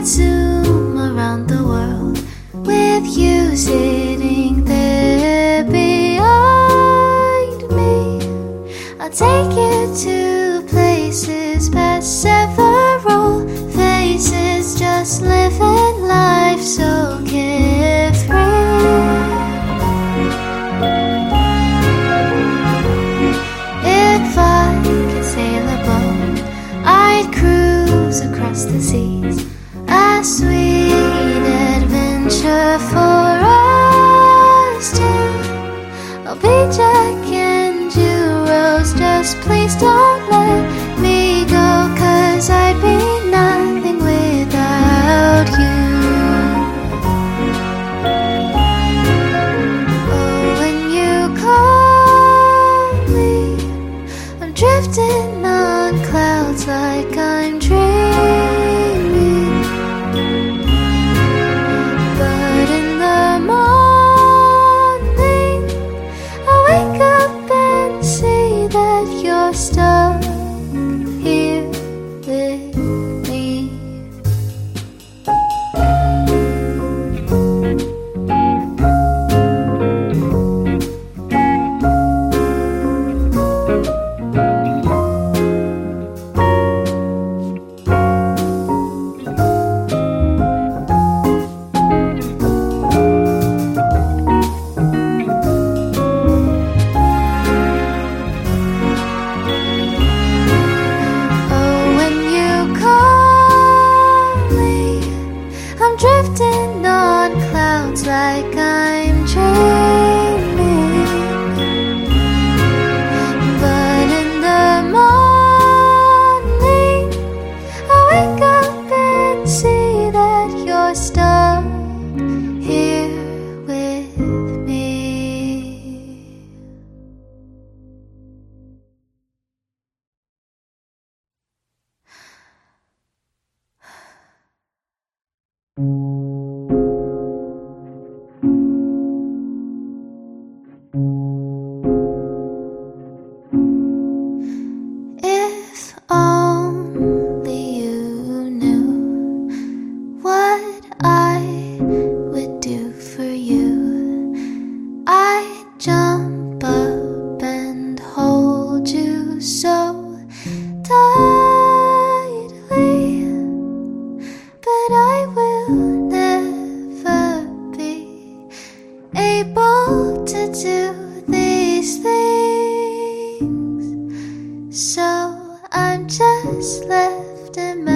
zoom around the world with you sitting there behind me. I'll take you to places past several faces, just living life so carefree. If I could sail a boat, I'd cruise across the seas, a sweet adventure for us two. I'll be Jack and you Rose, just please don't let me go, 'cause I'd be nothing without you. Oh, when you call me, I'm drifting on clouds like I'm dreaming. But in the morning, I wake up and see that you're stuck here with me. Drifting on clouds like I'm dreaming. But in the morning, I wake up and see that you're stuck here with me. If only you knew what I would do for you, I'd jump up and hold you so tightly. But I will never be able to do these things, so I'm just left in my